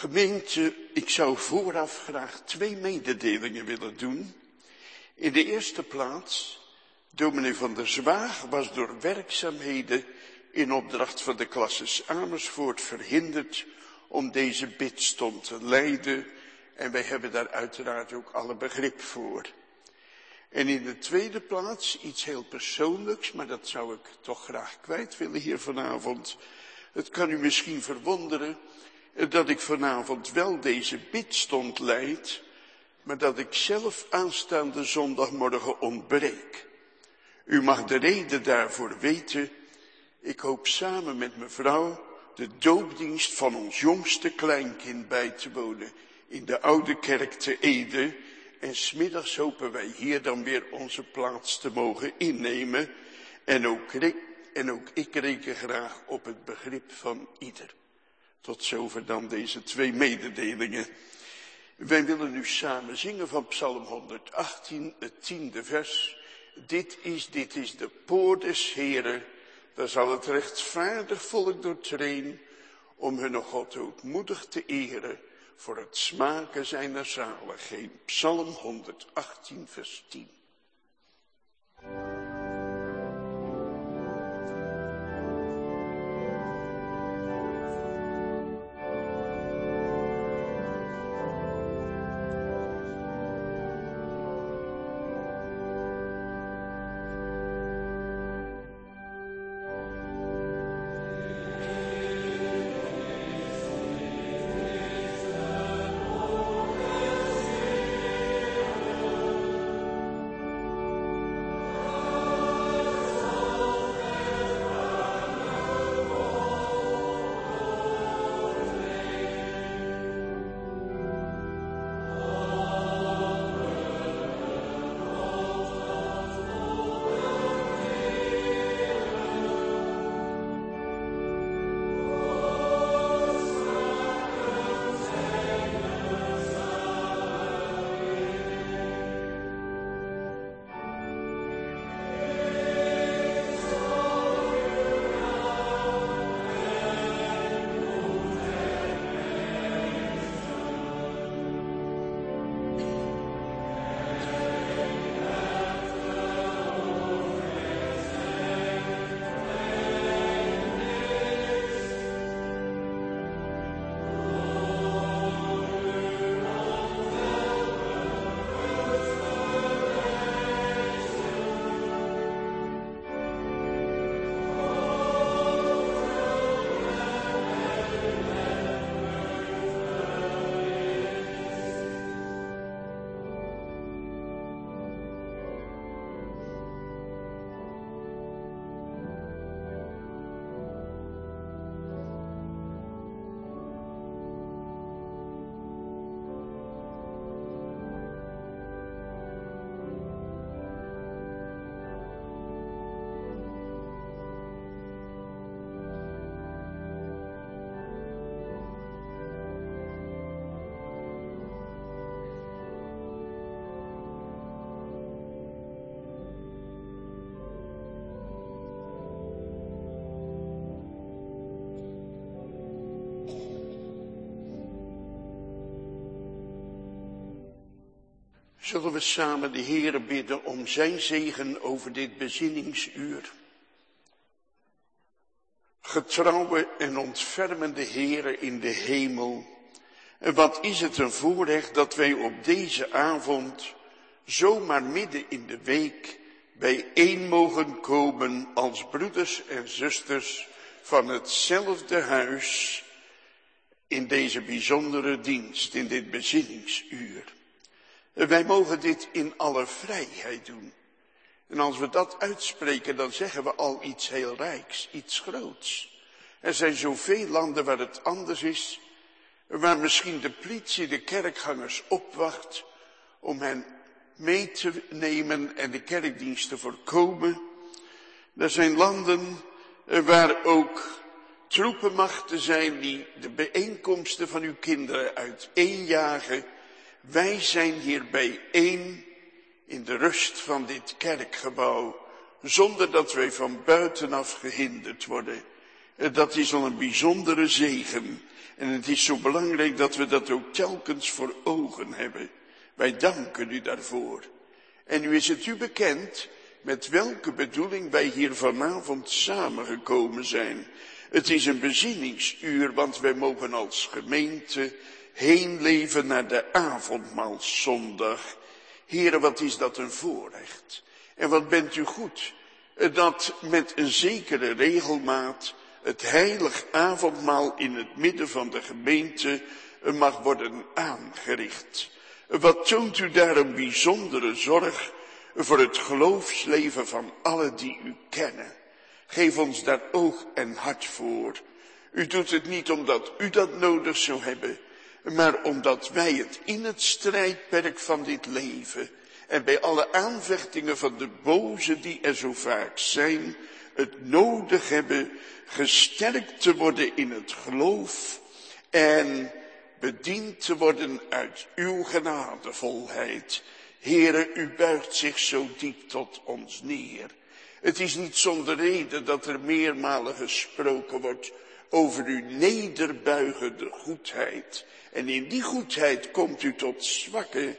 Gemeente, ik zou vooraf graag 2 mededelingen willen doen. In de eerste plaats, dominee van der Zwaag was door werkzaamheden in opdracht van de klasses Amersfoort verhinderd om deze bidstond te leiden. En wij hebben daar uiteraard ook alle begrip voor. En in de tweede plaats, iets heel persoonlijks, maar dat zou ik toch graag kwijt willen hier vanavond. Het kan u misschien verwonderen dat ik vanavond wel deze bidstond leid, maar dat ik zelf aanstaande zondagmorgen ontbreek. U mag de reden daarvoor weten. Ik hoop samen met mevrouw de doopdienst van ons jongste kleinkind bij te wonen in de Oude Kerk te Ede. En 's middags hopen wij hier dan weer onze plaats te mogen innemen. En ook ik reken graag op het begrip van ieder. Tot zover dan deze 2 mededelingen. Wij willen nu samen zingen van Psalm 118, het 10e vers. Dit is de poort des Heren, daar zal het rechtvaardig volk doortreden, om hun God ootmoedig te eren, voor het smaken zijner zaligheid. Psalm 118, vers 10. Zullen we samen de Heere bidden om zijn zegen over dit bezinningsuur. Getrouwe en ontfermende Heere in de hemel. En wat is het een voorrecht dat wij op deze avond, zomaar midden in de week, bijeen mogen komen als broeders en zusters van hetzelfde huis in deze bijzondere dienst, in dit bezinningsuur. Wij mogen dit in alle vrijheid doen. En als we dat uitspreken, dan zeggen we al iets heel rijks, iets groots. Er zijn zoveel landen waar het anders is, waar misschien de politie de kerkgangers opwacht om hen mee te nemen en de kerkdienst te voorkomen. Er zijn landen waar ook troepenmachten zijn die de bijeenkomsten van uw kinderen uiteenjagen. Wij zijn hier bijeen in de rust van dit kerkgebouw, zonder dat wij van buitenaf gehinderd worden. Dat is al een bijzondere zegen. En het is zo belangrijk dat we dat ook telkens voor ogen hebben. Wij danken u daarvoor. En nu is het u bekend met welke bedoeling wij hier vanavond samengekomen zijn. Het is een bezinningsuur, want wij mogen als gemeente heen leven naar de avondmaalszondag. Heren, wat is dat een voorrecht. En wat bent u goed, dat met een zekere regelmaat het heilig avondmaal in het midden van de gemeente mag worden aangericht. Wat toont u daar een bijzondere zorg voor het geloofsleven van allen die u kennen. Geef ons daar oog en hart voor. U doet het niet omdat u dat nodig zou hebben, maar omdat wij het in het strijdperk van dit leven en bij alle aanvechtingen van de boze die er zo vaak zijn, het nodig hebben gesterkt te worden in het geloof en bediend te worden uit uw genadevolheid. Heere, u buigt zich zo diep tot ons neer. Het is niet zonder reden dat er meermalen gesproken wordt over uw nederbuigende goedheid. En in die goedheid komt u tot zwakke,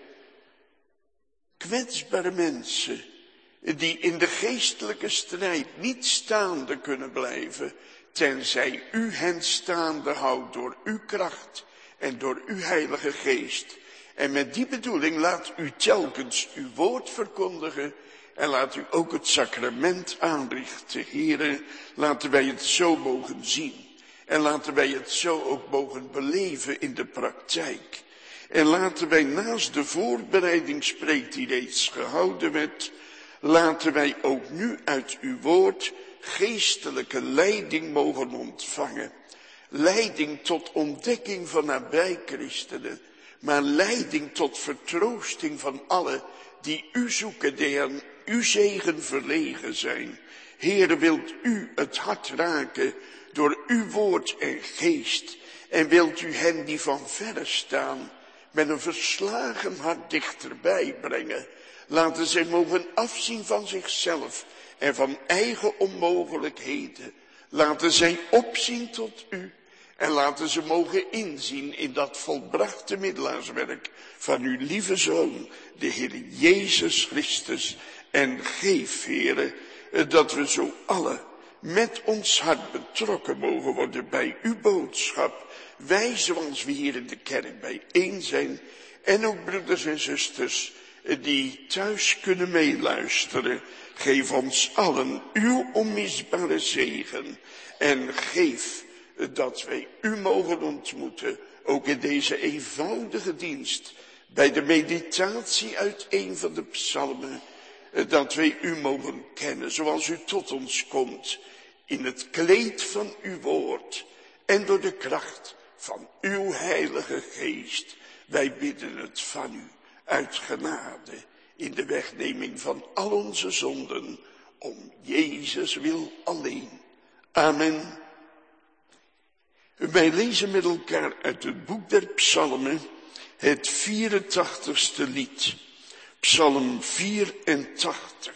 kwetsbare mensen, die in de geestelijke strijd niet staande kunnen blijven, tenzij u hen staande houdt door uw kracht en door uw Heilige Geest. En met die bedoeling laat u telkens uw woord verkondigen en laat u ook het sacrament aanrichten. Heren, laten wij het zo mogen zien. En laten wij het zo ook mogen beleven in de praktijk. En laten wij naast de voorbereidingspreek die reeds gehouden werd, laten wij ook nu uit uw woord geestelijke leiding mogen ontvangen. Leiding tot ontdekking van nabijchristenen, maar leiding tot vertroosting van allen die u zoeken, die aan uw zegen verlegen zijn. Heere, wilt u het hart raken door uw woord en geest, en wilt u hen die van verre staan met een verslagen hart dichterbij brengen. Laten zij mogen afzien van zichzelf en van eigen onmogelijkheden. Laten zij opzien tot u en laten ze mogen inzien in dat volbrachte middelaarswerk van uw lieve Zoon, de Heer Jezus Christus. En geef, Heere, dat we zo alle met ons hart betrokken mogen worden bij uw boodschap. Wij zoals we hier in de kerk bijeen zijn en ook broeders en zusters die thuis kunnen meeluisteren. Geef ons allen uw onmisbare zegen en geef dat wij u mogen ontmoeten, ook in deze eenvoudige dienst, bij de meditatie uit een van de psalmen, dat wij u mogen kennen zoals u tot ons komt, in het kleed van uw woord en door de kracht van uw Heilige Geest. Wij bidden het van u uit genade, in de wegneming van al onze zonden, om Jezus wil alleen. Amen. Wij lezen met elkaar uit het boek der psalmen het 84ste lied, psalm 84.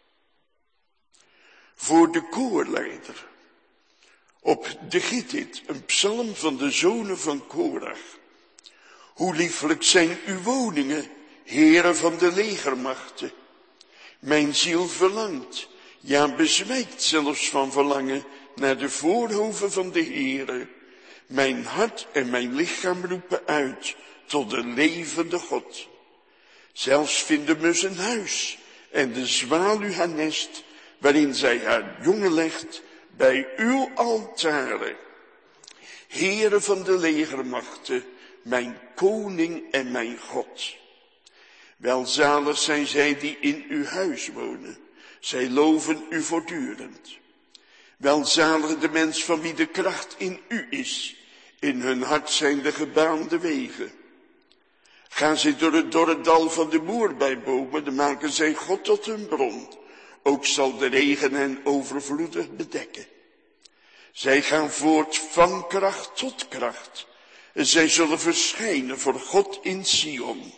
Voor de koorleider, op de Gittit, een psalm van de zonen van Korach. Hoe lieflijk zijn uw woningen, heren van de legermachten. Mijn ziel verlangt, ja bezwijkt zelfs van verlangen, naar de voorhoven van de Heere. Mijn hart en mijn lichaam roepen uit tot de levende God. Zelfs vindt de mus een huis en de zwaluw haar nest, waarin zij haar jongen legt bij uw altaren. Heere van de legermachten, mijn koning en mijn God. Welzalig zijn zij die in uw huis wonen, zij loven u voortdurend. Welzalig de mens van wie de kracht in u is, in hun hart zijn de gebaande wegen. Gaan zij door het dorre dal van de moerbeibomen, dan maken zij God tot hun bron. Ook zal de regen hen overvloedig bedekken. Zij gaan voort van kracht tot kracht. Zij zullen verschijnen voor God in Sion.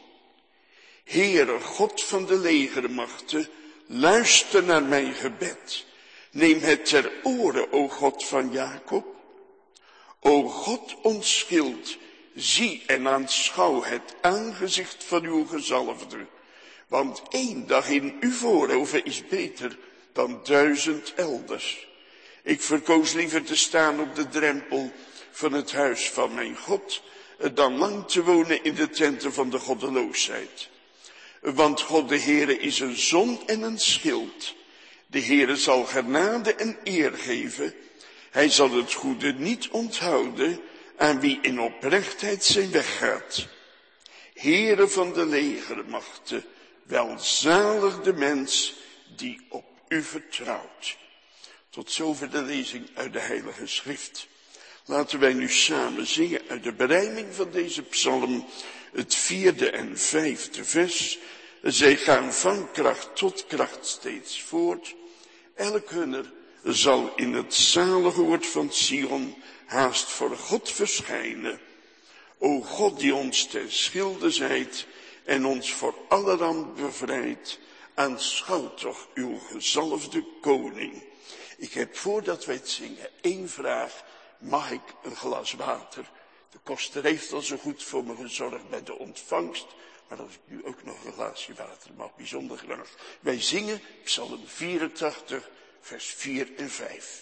Heere, God van de legermachten, luister naar mijn gebed. Neem het ter oren, o God van Jacob. O God, ons schild, zie en aanschouw het aangezicht van uw gezalfde. Want 1 dag in uw voorhoven is beter dan 1000 elders. Ik verkoos liever te staan op de drempel van het huis van mijn God, dan lang te wonen in de tenten van de goddeloosheid. Want God de Heere is een zon en een schild. De Heere zal genade en eer geven. Hij zal het goede niet onthouden aan wie in oprechtheid zijn weg gaat. Heere van de legermachten, welzalig de mens die op u vertrouwt. Tot zover de lezing uit de Heilige Schrift. Laten wij nu samen zingen uit de berijming van deze psalm, het 4e en 5e vers. Zij gaan van kracht tot kracht steeds voort. Elk hunner zal in het zalige woord van Sion haast voor God verschijnen. O God die ons ten schilde zijt en ons voor alle ramp bevrijdt, aanschouw toch uw gezalfde koning. Ik heb voordat wij het zingen 1 vraag. Mag ik een glas water? De koster heeft al zo goed voor me gezorgd bij de ontvangst. Maar als ik nu ook nog een glaasje water mag, bijzonder graag. Wij zingen Psalm 84, vers 4 en 5.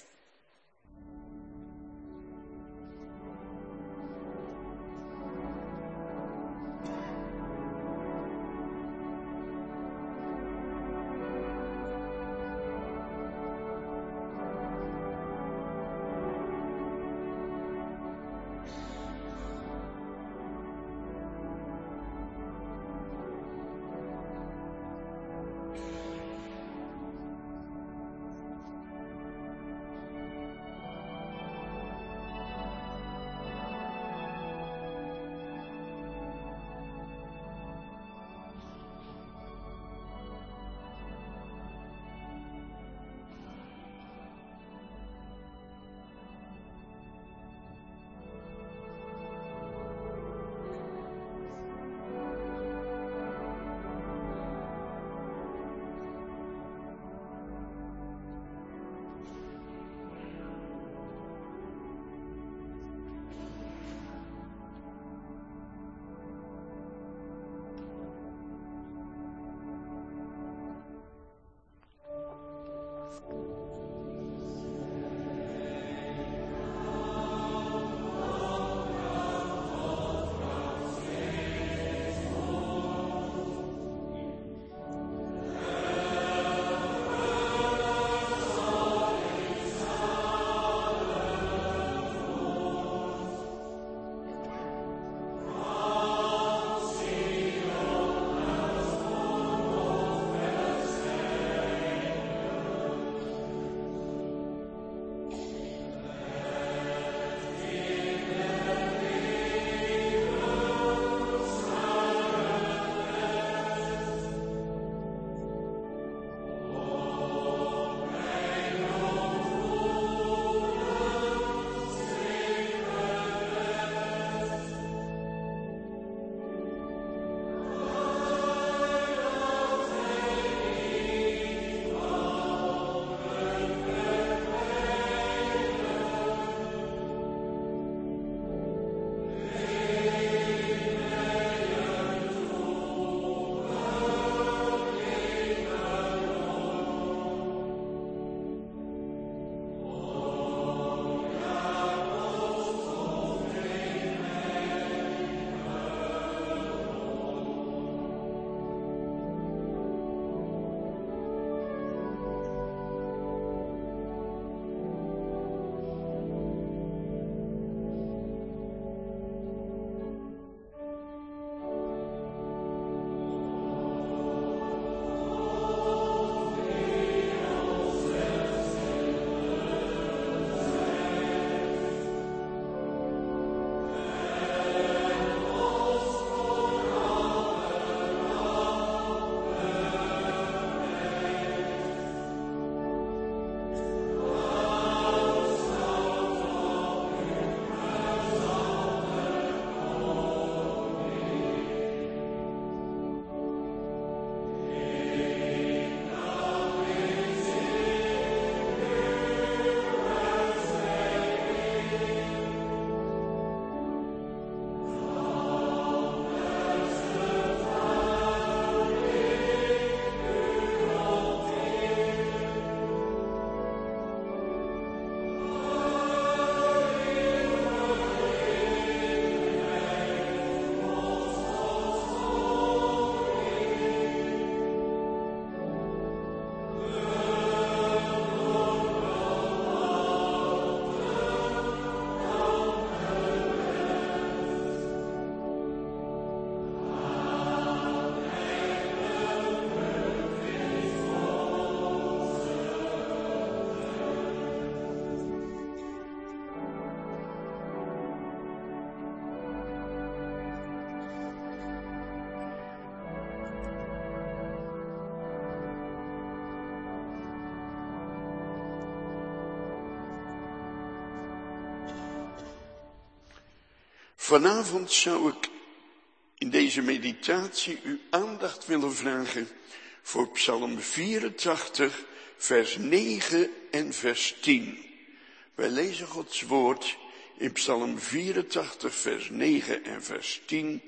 Vanavond zou ik in deze meditatie uw aandacht willen vragen voor Psalm 84, vers 9 en vers 10. Wij lezen Gods woord in Psalm 84, vers 9 en vers 10.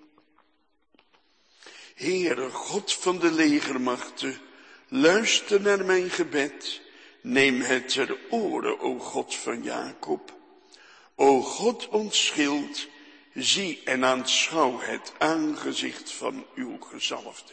Heere, God van de legermachten, luister naar mijn gebed. Neem het ter oore, o God van Jacob. O God, ons schild, zie en aanschouw het aangezicht van uw gezalfde.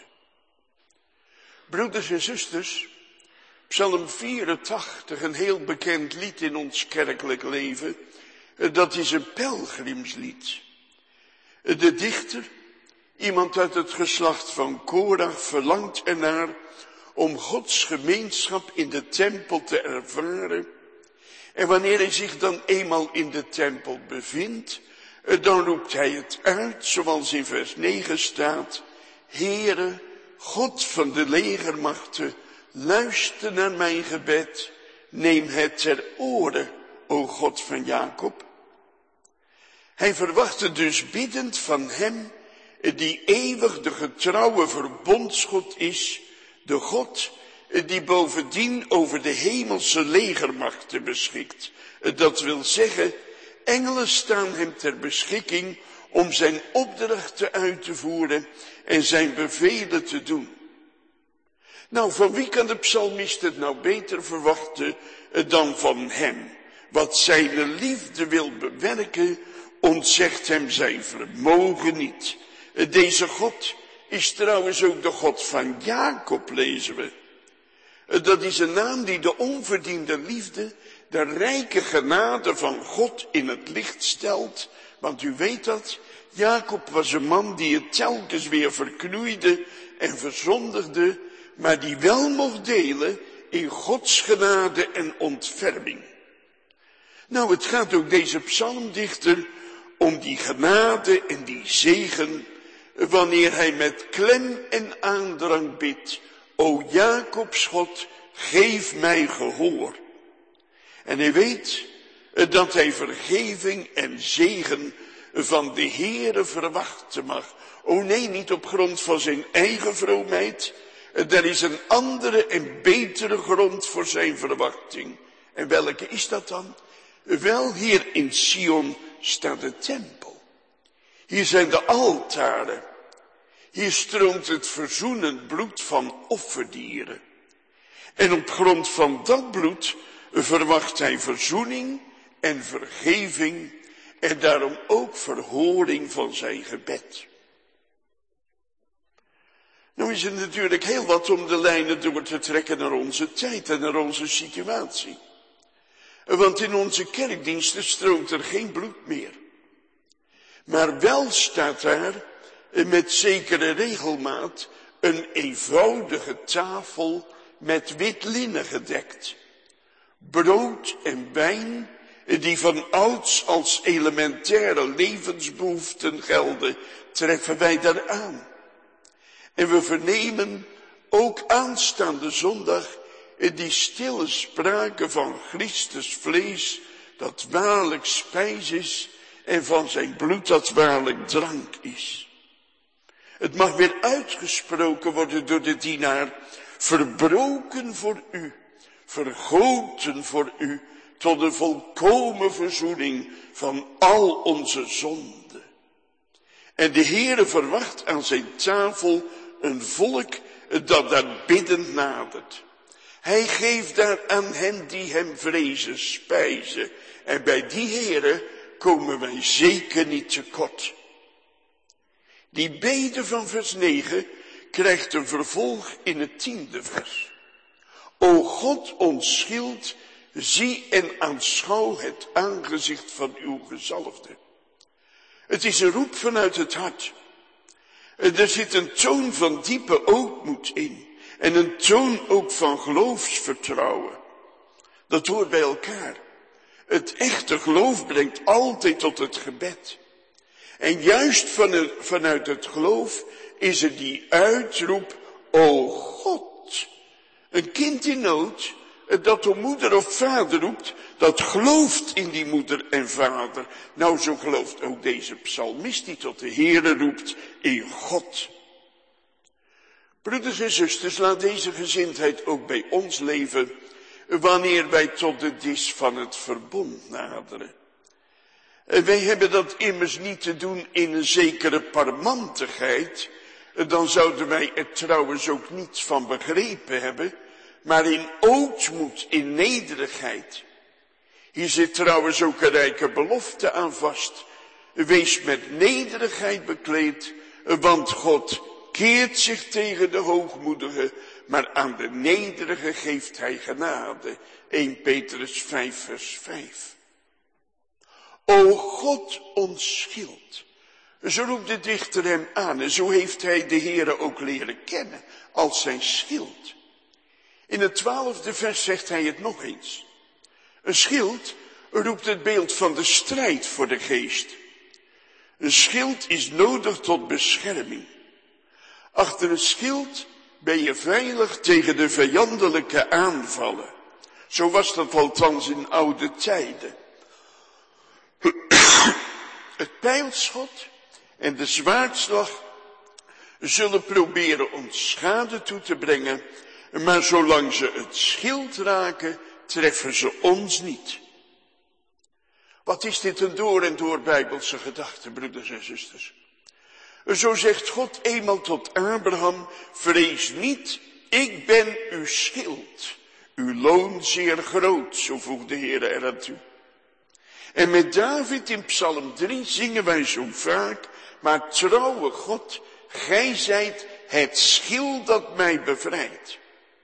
Broeders en zusters, Psalm 84, een heel bekend lied in ons kerkelijk leven, dat is een pelgrimslied. De dichter, iemand uit het geslacht van Korach, verlangt ernaar om Gods gemeenschap in de tempel te ervaren. En wanneer hij zich dan eenmaal in de tempel bevindt, dan roept hij het uit, zoals in vers 9 staat: Heere, God van de legermachten, luister naar mijn gebed, neem het ter oore, o God van Jacob. Hij verwachtte dus biddend van hem, die eeuwig de getrouwe verbondsgod is, de God die bovendien over de hemelse legermachten beschikt. Dat wil zeggen, engelen staan hem ter beschikking om zijn opdrachten uit te voeren en zijn bevelen te doen. Nou, van wie kan de psalmist het nou beter verwachten dan van hem? Wat zijn liefde wil bewerken, ontzegt hem zijn vermogen niet. Deze God is trouwens ook de God van Jacob, lezen we. Dat is een naam die de onverdiende liefde, de rijke genade van God in het licht stelt. Want u weet dat, Jacob was een man die het telkens weer verknoeide en verzondigde, maar die wel mocht delen in Gods genade en ontferming. Nou, het gaat ook deze psalmdichter om die genade en die zegen, wanneer hij met klem en aandrang bidt: O Jacobs God, geef mij gehoor. En hij weet dat hij vergeving en zegen van de Heere verwachten mag. O nee, niet op grond van zijn eigen vroomheid. Er is een andere en betere grond voor zijn verwachting. En welke is dat dan? Wel, hier in Sion staat de tempel. Hier zijn de altaren. Hier stroomt het verzoenend bloed van offerdieren. En op grond van dat bloed verwacht hij verzoening en vergeving en daarom ook verhoring van zijn gebed. Nou is het natuurlijk heel wat om de lijnen door te trekken naar onze tijd en naar onze situatie. Want in onze kerkdiensten stroomt er geen bloed meer. Maar wel staat daar met zekere regelmaat een eenvoudige tafel met wit linnen gedekt. Brood en wijn, die van ouds als elementaire levensbehoeften gelden, treffen wij daar aan. En we vernemen ook aanstaande zondag die stille sprake van Christus vlees, dat waarlijk spijs is, en van zijn bloed dat waarlijk drank is. Het mag weer uitgesproken worden door de dienaar: verbroken voor u, vergoten voor u, tot een volkomen verzoening van al onze zonden. En de Heere verwacht aan zijn tafel een volk dat daar biddend nadert. Hij geeft daar aan hen die hem vrezen spijzen. En bij die Heere komen wij zeker niet tekort. Die bede van vers 9 krijgt een vervolg in het 10e vers. O God, ons schild, zie en aanschouw het aangezicht van uw gezalfde. Het is een roep vanuit het hart. Er zit een toon van diepe ootmoed in. En een toon ook van geloofsvertrouwen. Dat hoort bij elkaar. Het echte geloof brengt altijd tot het gebed. En juist vanuit het geloof is er die uitroep: O God. Een kind in nood, dat de moeder of vader roept, dat gelooft in die moeder en vader. Nou, zo gelooft ook deze psalmist die tot de Heere roept in God. Broeders en zusters, laat deze gezindheid ook bij ons leven, wanneer wij tot de dis van het verbond naderen. Wij hebben dat immers niet te doen in een zekere parmantigheid, dan zouden wij er trouwens ook niets van begrepen hebben, maar in ootmoed, in nederigheid. Hier zit trouwens ook een rijke belofte aan vast. Wees met nederigheid bekleed, want God keert zich tegen de hoogmoedige, maar aan de nederige geeft hij genade. 1 Petrus 5 vers 5. O God, ons schild. Zo roept de dichter hem aan en zo heeft hij de Heere ook leren kennen als zijn schild. In het 12e vers zegt hij het nog eens. Een schild roept het beeld van de strijd voor de geest. Een schild is nodig tot bescherming. Achter een schild ben je veilig tegen de vijandelijke aanvallen. Zo was dat althans in oude tijden. Het pijlschot en de zwaardslag zullen proberen ons schade toe te brengen, maar zolang ze het schild raken, treffen ze ons niet. Wat is dit een door en door Bijbelse gedachte, broeders en zusters? Zo zegt God eenmaal tot Abraham, vrees niet, ik ben uw schild, uw loon zeer groot, zo voegt de Heer er aan toe. En met David in Psalm 3 zingen wij zo vaak, maar trouwe God, gij zijt het schild dat mij bevrijdt.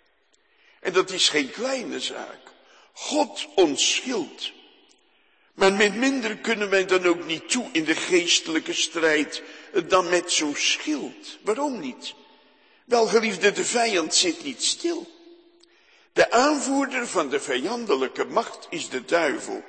En dat is geen kleine zaak. God ons schild. Maar met minder kunnen wij dan ook niet toe in de geestelijke strijd dan met zo'n schild. Waarom niet? Wel, geliefde, de vijand zit niet stil. De aanvoerder van de vijandelijke macht is de duivel.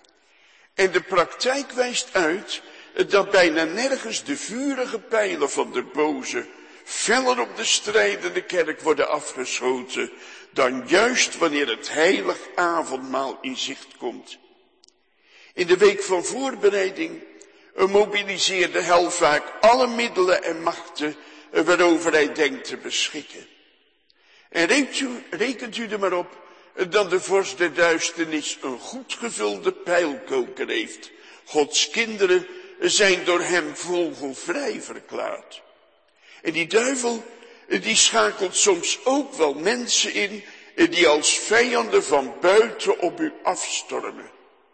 En de praktijk wijst uit dat bijna nergens de vurige pijlen van de boze feller op de strijdende kerk worden afgeschoten dan juist wanneer het heilig avondmaal in zicht komt. In de week van voorbereiding mobiliseert de hel vaak alle middelen en machten waarover hij denkt te beschikken. En rekent u er maar op dat de vorst der duisternis een goed gevulde pijlkoker heeft. Gods kinderen zijn door hem vogelvrij verklaard. En die duivel, die schakelt soms ook wel mensen in die als vijanden van buiten op u afstormen.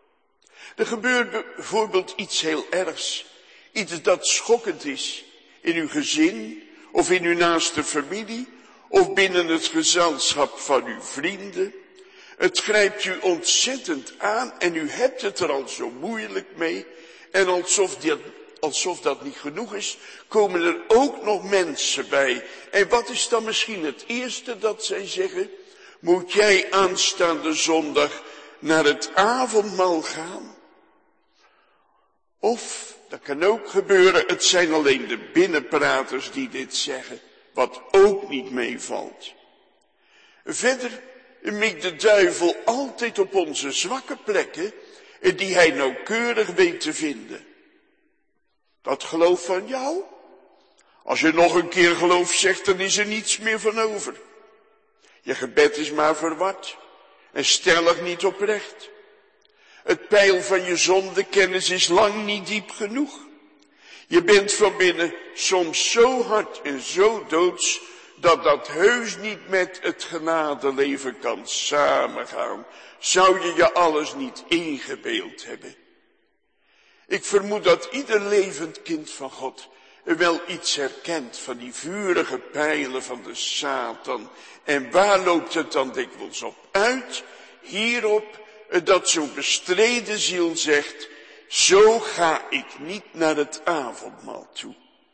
Er gebeurt bijvoorbeeld iets heel ergs, iets dat schokkend is in uw gezin of in uw naaste familie of binnen het gezelschap van uw vrienden. Het grijpt u ontzettend aan en u hebt het er al zo moeilijk mee. En alsof dat niet genoeg is, komen er ook nog mensen bij. En wat is dan misschien het eerste dat zij zeggen? Moet jij aanstaande zondag naar het avondmaal gaan? Of, dat kan ook gebeuren, het zijn alleen de binnenpraters die dit zeggen, wat ook niet meevalt. Verder mikt de duivel altijd op onze zwakke plekken, die hij nauwkeurig weet te vinden. Dat geloof van jou? Als je nog een keer geloof zegt, dan is er niets meer van over. Je gebed is maar verward en stellig niet oprecht. Het peil van je zondekennis is lang niet diep genoeg. Je bent van binnen soms zo hard en zo doods, dat dat heus niet met het genadeleven kan samengaan. Zou je je alles niet ingebeeld hebben? Ik vermoed dat ieder levend kind van God wel iets herkent van die vurige pijlen van de Satan. En waar loopt het dan dikwijls op uit? Hierop dat zo'n bestreden ziel zegt, zo ga ik niet naar het avondmaal toe.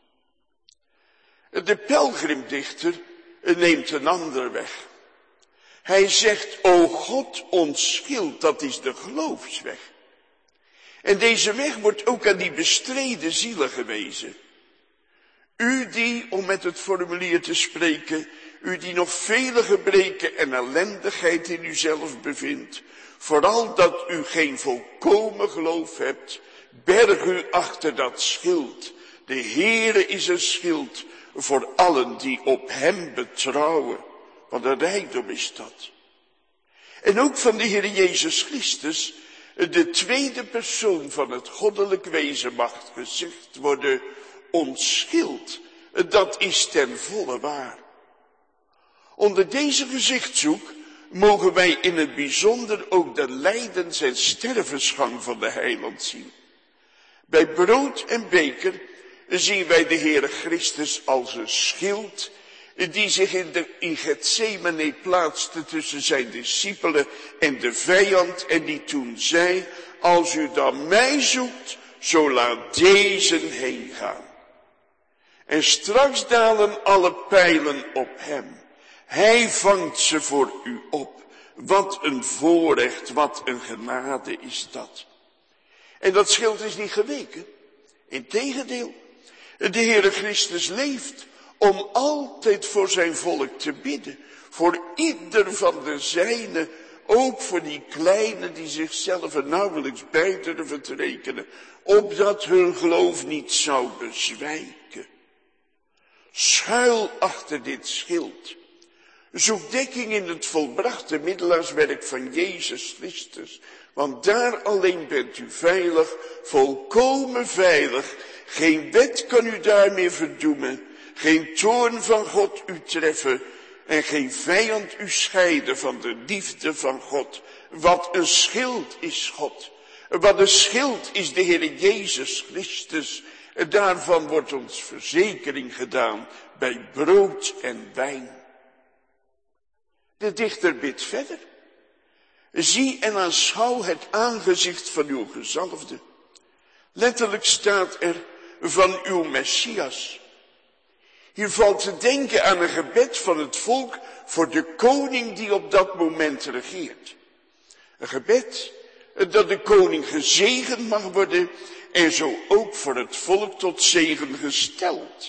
De pelgrimdichter neemt een andere weg. Hij zegt, o God, ons schild, dat is de geloofsweg. En deze weg wordt ook aan die bestreden zielen gewezen. U die, om met het formulier te spreken, U die nog vele gebreken en ellendigheid in uzelf bevindt, vooral dat u geen volkomen geloof hebt, berg u achter dat schild. De Heere is een schild voor allen die op hem betrouwen. Wat een rijkdom is dat. En ook van de Heer Jezus Christus, de tweede persoon van het goddelijk wezen, mag gezegd worden, ons schild. Dat is ten volle waar. Onder deze gezichtshoek mogen wij in het bijzonder ook de lijdens- en stervensgang van de Heiland zien. Bij brood en beker zien wij de Heere Christus als een schild die zich in Gethsemane plaatste tussen zijn discipelen en de vijand en die toen zei, als u dan mij zoekt, zo laat deze heen gaan. En straks dalen alle pijlen op hem. Hij vangt ze voor u op. Wat een voorrecht, wat een genade is dat. En dat schild is niet geweken. Integendeel, de Heere Christus leeft om altijd voor zijn volk te bidden. Voor ieder van de zijnen, ook voor die kleinen die zichzelf er nauwelijks bij durven te rekenen, opdat hun geloof niet zou bezwijken. Schuil achter dit schild. Zoek dekking in het volbrachte middelaarswerk van Jezus Christus, want daar alleen bent u veilig, volkomen veilig. Geen wet kan u daarmee verdoemen, geen toorn van God u treffen en geen vijand u scheiden van de liefde van God. Wat een schild is God, wat een schild is de Heer Jezus Christus. Daarvan wordt ons verzekering gedaan bij brood en wijn. De dichter bidt verder. Zie en aanschouw het aangezicht van uw gezalfde. Letterlijk staat er van uw Messias. Hier valt te denken aan een gebed van het volk voor de koning die op dat moment regeert. Een gebed dat de koning gezegend mag worden en zo ook voor het volk tot zegen gesteld.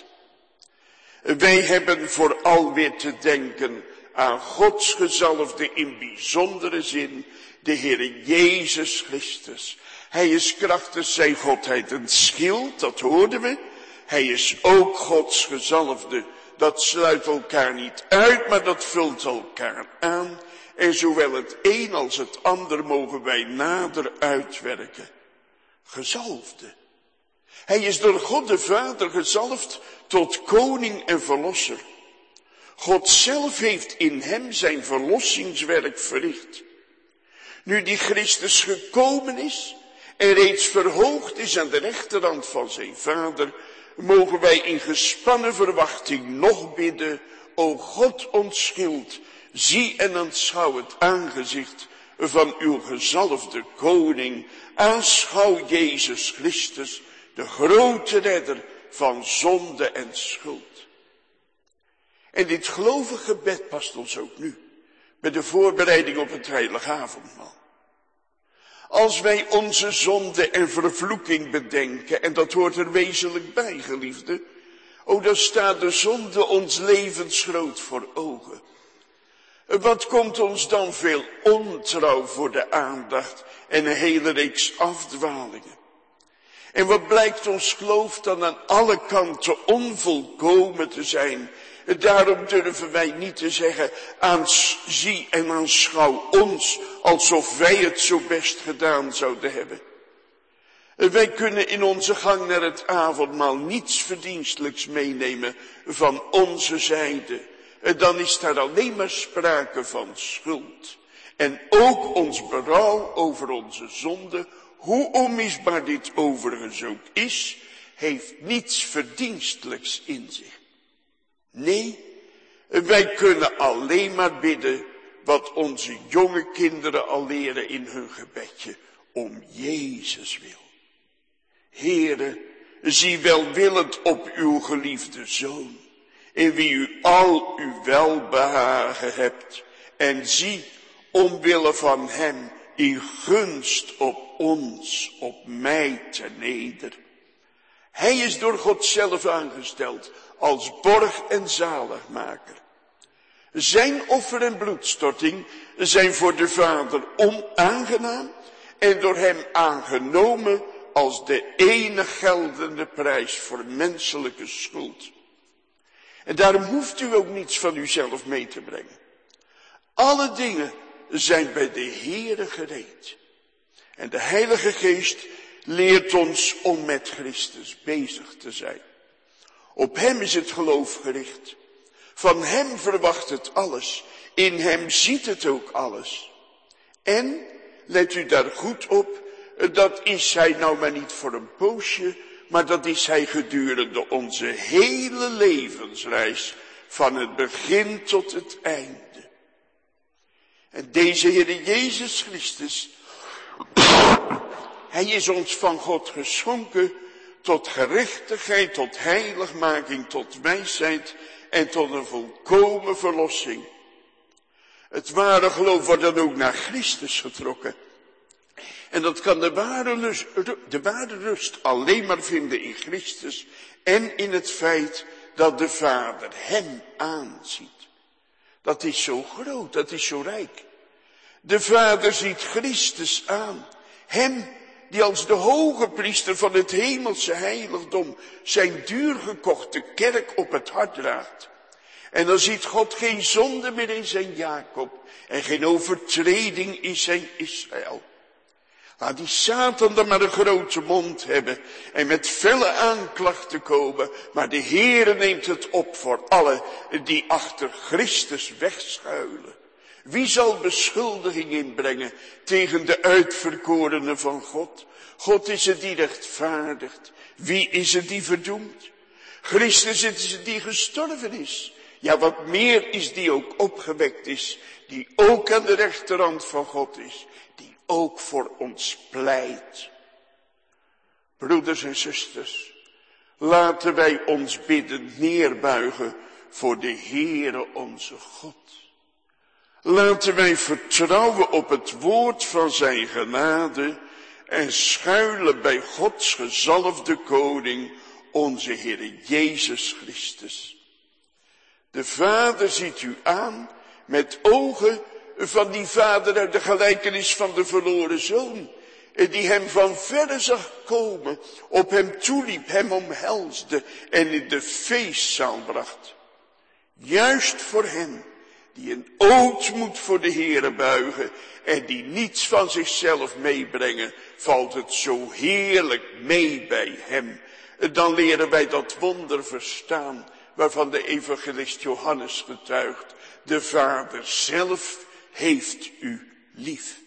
Wij hebben vooral weer te denken aan Gods gezalfde in bijzondere zin, de Heere Jezus Christus. Hij is krachtig zijn Godheid een schild, dat hoorden we. Hij is ook Gods gezalfde. Dat sluit elkaar niet uit, maar dat vult elkaar aan. En zowel het een als het ander mogen wij nader uitwerken. Gezalfde. Hij is door God de Vader gezalfd tot koning en verlosser. God zelf heeft in hem zijn verlossingswerk verricht. Nu die Christus gekomen is en reeds verhoogd is aan de rechterhand van zijn Vader, mogen wij in gespannen verwachting nog bidden, o God ons schild, zie en aanschouw het aangezicht van uw gezalfde koning, aanschouw Jezus Christus, de grote redder van zonde en schuld. En dit gelovige gebed past ons ook nu, bij de voorbereiding op het heilige avondmaal. Als wij onze zonde en vervloeking bedenken, en dat hoort er wezenlijk bij, geliefde, dan staat de zonde ons levensgroot voor ogen. Wat komt ons dan veel ontrouw voor de aandacht en een hele reeks afdwalingen. En wat blijkt ons geloof dan aan alle kanten onvolkomen te zijn. Daarom durven wij niet te zeggen, zie en aanschouw ons, alsof wij het zo best gedaan zouden hebben. Wij kunnen in onze gang naar het avondmaal niets verdienstelijks meenemen van onze zijde. Dan is daar alleen maar sprake van schuld. En ook ons berouw over onze zonde, hoe onmisbaar dit overigens ook is, heeft niets verdienstelijks in zich. Nee, wij kunnen alleen maar bidden wat onze jonge kinderen al leren in hun gebedje, om Jezus wil. Heere, zie welwillend op uw geliefde Zoon, in wie u al uw welbehagen hebt, en zie omwille van hem in gunst op ons, op mij ten neder. Hij is door God zelf aangesteld als borg en zaligmaker. Zijn offer en bloedstorting zijn voor de Vader onaangenaam en door hem aangenomen als de enig geldende prijs voor menselijke schuld. En daarom hoeft u ook niets van uzelf mee te brengen. Alle dingen zijn bij de Heere gereed. En de Heilige Geest leert ons om met Christus bezig te zijn. Op hem is het geloof gericht. Van hem verwacht het alles. In hem ziet het ook alles. En, let u daar goed op, dat is hij nou maar niet voor een poosje, maar dat is hij gedurende onze hele levensreis, van het begin tot het einde. En deze Heere Jezus Christus, hij is ons van God geschonken tot gerechtigheid, tot heiligmaking, tot wijsheid en tot een volkomen verlossing. Het ware geloof wordt dan ook naar Christus getrokken. En dat kan de ware rust alleen maar vinden in Christus en in het feit dat de Vader hem aanziet. Dat is zo groot, dat is zo rijk. De Vader ziet Christus aan. Hem die als de hoge priester van het hemelse heiligdom zijn duurgekochte kerk op het hart draagt. En dan ziet God geen zonde meer in zijn Jacob en geen overtreding in zijn Israël. Laat die Satan dan maar een grote mond hebben en met felle aanklachten komen, maar de Heere neemt het op voor allen die achter Christus wegschuilen. Wie zal beschuldiging inbrengen tegen de uitverkorenen van God? God is het die rechtvaardigt. Wie is het die verdoemt? Christus is het die gestorven is. Ja, wat meer is die ook opgewekt is, die ook aan de rechterhand van God is, die ook voor ons pleit. Broeders en zusters, laten wij ons biddend neerbuigen voor de Heere onze God. Laten wij vertrouwen op het woord van zijn genade en schuilen bij Gods gezalfde koning, onze Heere Jezus Christus. De Vader ziet u aan met ogen van die vader uit de gelijkenis van de verloren zoon, die hem van verre zag komen, op hem toeliep, hem omhelsde en in de feestzaal bracht. Juist voor hen die een ootmoed voor de Heere buigen en die niets van zichzelf meebrengen, valt het zo heerlijk mee bij hem. Dan leren wij dat wonder verstaan, waarvan de evangelist Johannes getuigt. De Vader zelf heeft u lief.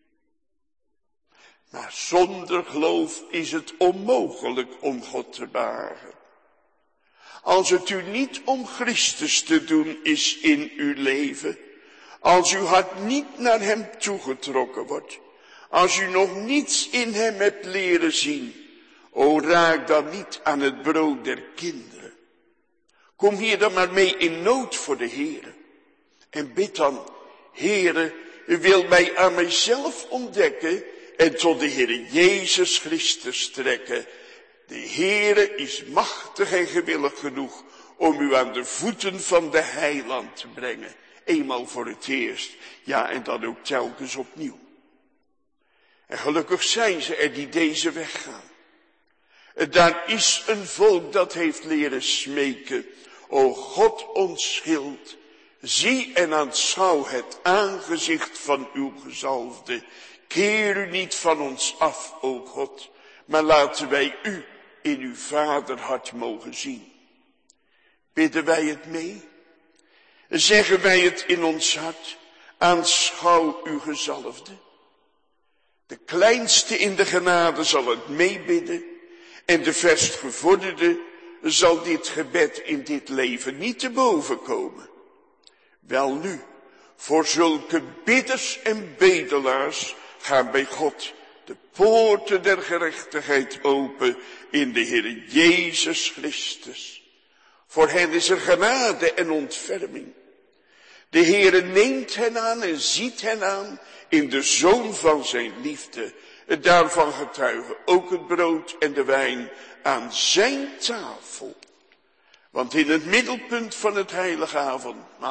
Maar zonder geloof is het onmogelijk om God te behagen. Als het u niet om Christus te doen is in uw leven, als uw hart niet naar hem toegetrokken wordt, als u nog niets in hem hebt leren zien, o raak dan niet aan het brood der kinderen. Kom hier dan maar mee in nood voor de Heere. En bid dan, Heere, u wil mij aan mijzelf ontdekken en tot de Heere Jezus Christus trekken. De Heere is machtig en gewillig genoeg om u aan de voeten van de Heiland te brengen. Eenmaal voor het eerst, ja, en dan ook telkens opnieuw. En gelukkig zijn ze er die deze weg gaan. Daar is een volk dat heeft leren smeken. O God, ons schild, zie en aanschouw het aangezicht van uw gezalfde. Keer u niet van ons af, o God, maar laten wij u in uw vaderhart mogen zien. Bidden wij het mee? Zeggen wij het in ons hart? Aanschouw uw gezalfde. De kleinste in de genade zal het meebidden en de verstgevorderde zal dit gebed in dit leven niet te boven komen. Welnu, voor zulke bidders en bedelaars gaan bij God de poorten der gerechtigheid open in de Heer Jezus Christus. Voor hen is er genade en ontferming. De Heere neemt hen aan en ziet hen aan in de Zoon van zijn liefde. Daarvan getuigen ook het brood en de wijn aan zijn tafel. Want in het middelpunt van het heilige avondmaal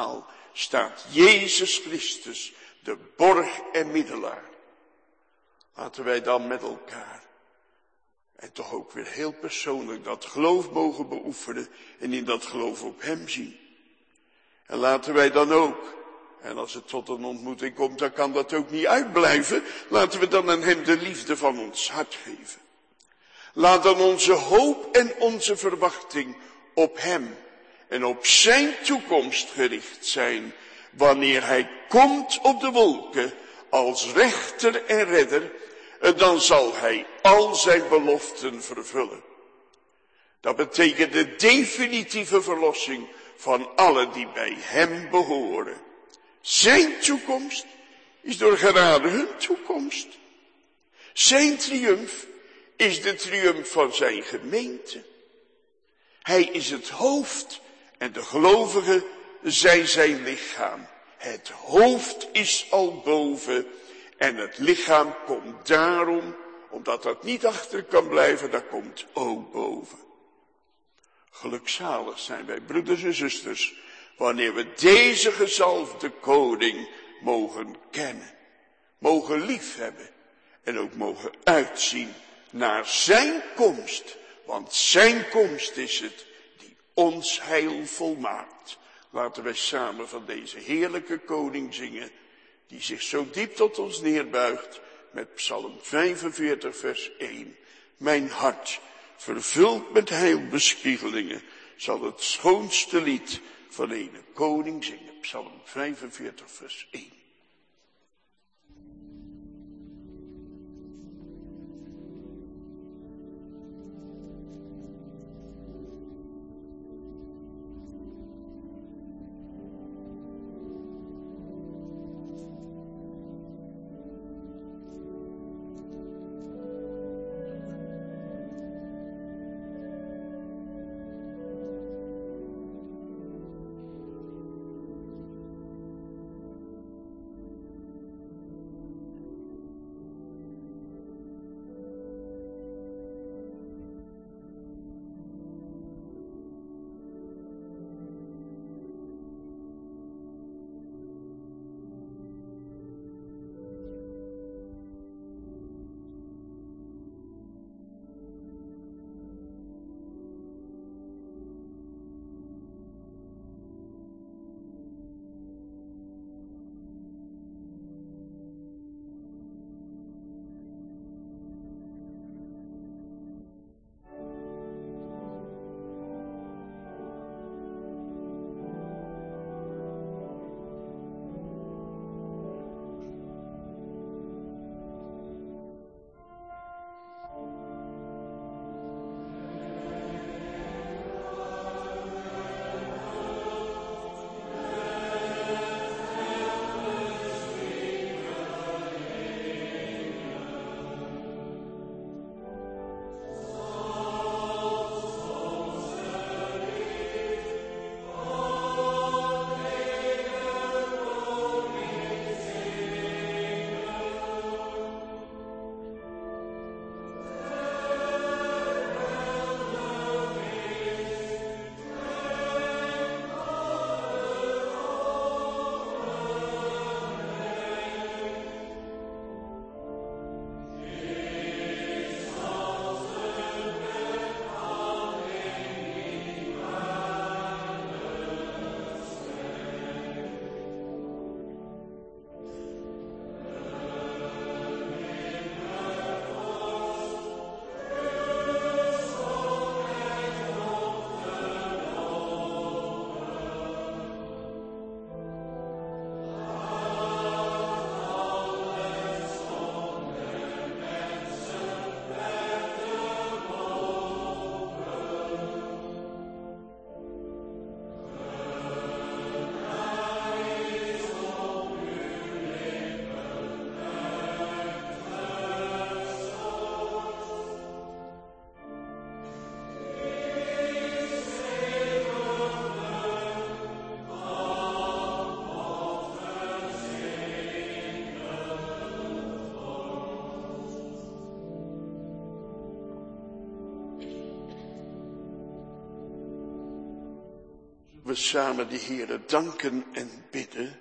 staat Jezus Christus, de borg en middelaar. Laten wij dan met elkaar, en toch ook weer heel persoonlijk, dat geloof mogen beoefenen en in dat geloof op hem zien. En laten wij dan ook, en als het tot een ontmoeting komt, dan kan dat ook niet uitblijven, laten we dan aan hem de liefde van ons hart geven. Laat dan onze hoop en onze verwachting op hem en op zijn toekomst gericht zijn, wanneer hij komt op de wolken als rechter en redder, dan zal hij al zijn beloften vervullen. Dat betekent de definitieve verlossing van allen die bij hem behoren. Zijn toekomst is door genade hun toekomst. Zijn triumf is de triumf van zijn gemeente. Hij is het hoofd en de gelovigen zijn zijn lichaam. Het hoofd is al boven en het lichaam komt daarom, omdat dat niet achter kan blijven, dat komt ook boven. Gelukzalig zijn wij, broeders en zusters, wanneer we deze gezalfde koning mogen kennen, mogen liefhebben en ook mogen uitzien naar zijn komst, want zijn komst is het die ons heil volmaakt. Laten wij samen van deze heerlijke koning zingen, die zich zo diep tot ons neerbuigt, met Psalm 45 vers 1. Mijn hart, vervuld met heilbespiegelingen, zal het schoonste lied van een koning zingen. Psalm 45 vers 1. we samen de Heere danken en bidden.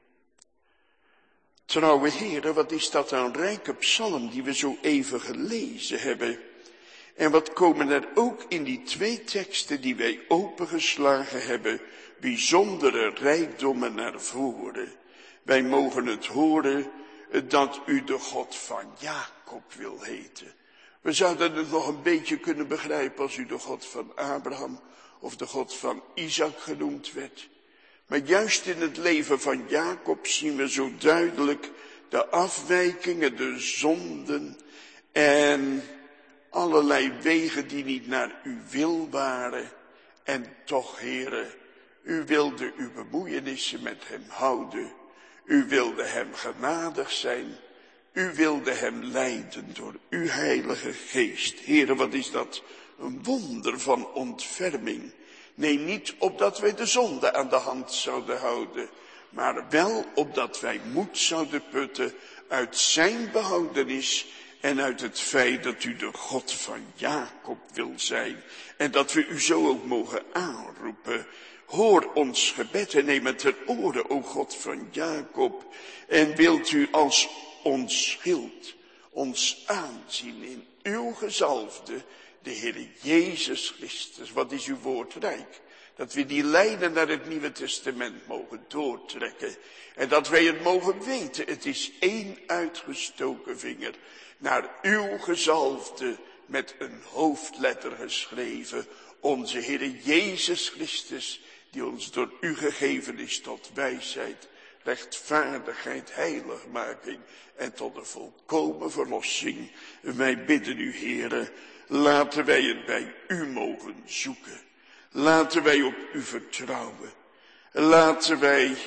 Trouwe Heere, wat is dat een rijke psalm die we zo even gelezen hebben. En wat komen er ook in die 2 teksten die wij opengeslagen hebben, bijzondere rijkdommen naar voren. Wij mogen het horen dat u de God van Jacob wil heten. We zouden het nog een beetje kunnen begrijpen als u de God van Abraham of de God van Isaac genoemd werd. Maar juist in het leven van Jacob zien we zo duidelijk de afwijkingen, de zonden en allerlei wegen die niet naar uw wil waren. En toch, Heere, u wilde uw bemoeienissen met hem houden. U wilde hem genadig zijn. U wilde hem leiden door uw Heilige Geest. Heere, wat is dat? Een wonder van ontferming. Nee, niet opdat wij de zonde aan de hand zouden houden, maar wel opdat wij moed zouden putten uit zijn behoudenis en uit het feit dat u de God van Jacob wil zijn. En dat we u zo ook mogen aanroepen. Hoor ons gebed en neem het ter oren, o God van Jacob. En wilt u als ons schild ons aanzien in uw gezalfde, de Heer Jezus Christus. Wat is uw woord rijk? Dat we die lijnen naar het Nieuwe Testament mogen doortrekken. En dat wij het mogen weten. Het is één uitgestoken vinger naar uw gezalfde met een hoofdletter geschreven. Onze Heer Jezus Christus, die ons door u gegeven is tot wijsheid, rechtvaardigheid, heiligmaking en tot de volkomen verlossing. Wij bidden u, Heere, laten wij het bij u mogen zoeken. Laten wij op u vertrouwen. Laten wij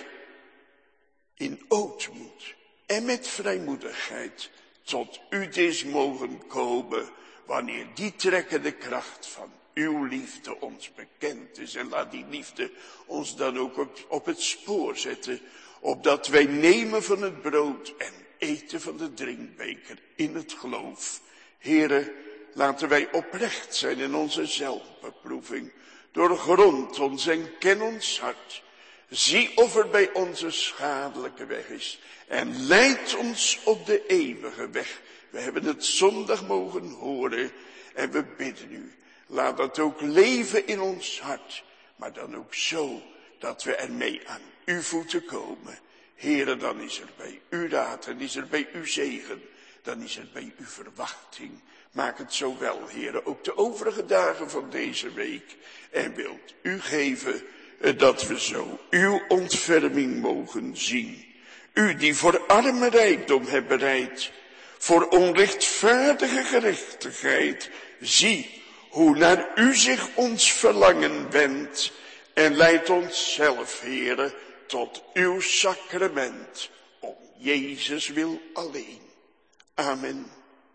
in ootmoed en met vrijmoedigheid tot u des mogen komen, wanneer die trekkende kracht van uw liefde ons bekend is. En laat die liefde ons dan ook op het spoor zetten, opdat wij nemen van het brood en eten van de drinkbeker in het geloof. Heere, laten wij oprecht zijn in onze zelfbeproeving. Doorgrond ons en ken ons hart. Zie of er bij ons een schadelijke weg is. En leid ons op de eeuwige weg. We hebben het zondag mogen horen. En we bidden u. Laat dat ook leven in ons hart. Maar dan ook zo dat we ermee aan uw voeten komen. Heere, dan is er bij u raad. En is er bij u zegen. Dan is er bij u verwachting. Maak het zo wel, Heere, ook de overige dagen van deze week. En wilt u geven dat we zo uw ontferming mogen zien. U die voor arme rijkdom hebt bereid, voor onrechtvaardige gerechtigheid. Zie hoe naar u zich ons verlangen wendt. En leid ons zelf, Heere, tot uw sacrament. Om Jezus wil alleen. Amen.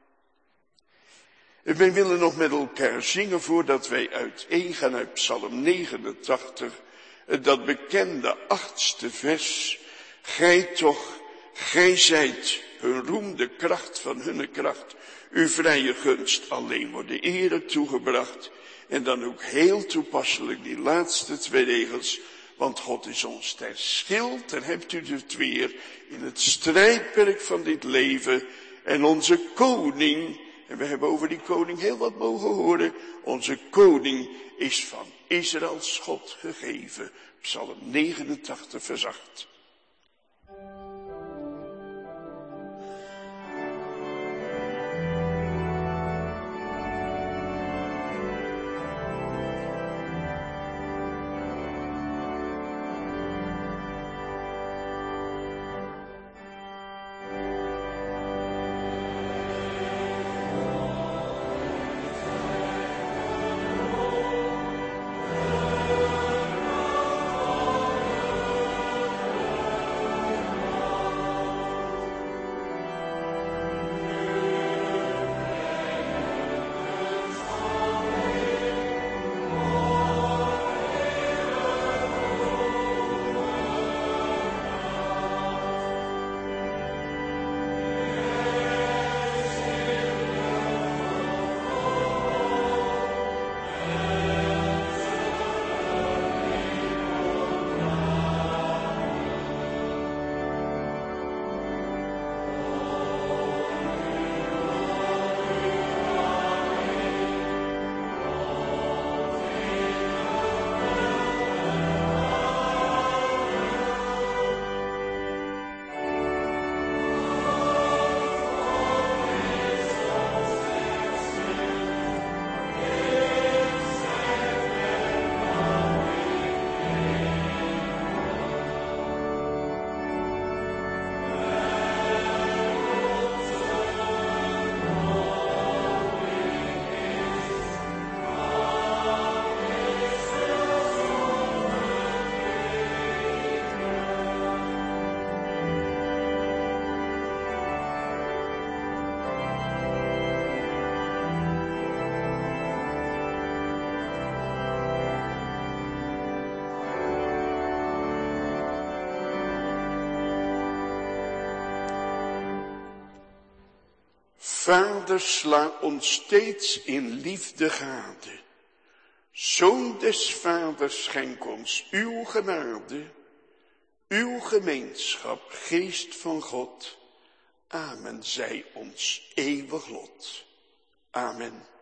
Wij willen nog met elkaar zingen voordat wij uiteengaan uit Psalm 89, dat bekende 8e vers. Gij zijt hun roem, de kracht van hunne kracht, uw vrije gunst alleen wordt de ere toegebracht. En dan ook heel toepasselijk die laatste 2 regels, want God is ons ter schild, en hebt u het weer in het strijdperk van dit leven. En onze koning, en we hebben over die koning heel wat mogen horen, onze koning is van Israëls God gegeven. Psalm 89 vers 8. Vader, sla ons steeds in liefde gade. Zoon des Vaders, schenk ons uw genade, uw gemeenschap, geest van God. Amen, zij ons eeuwig lot. Amen.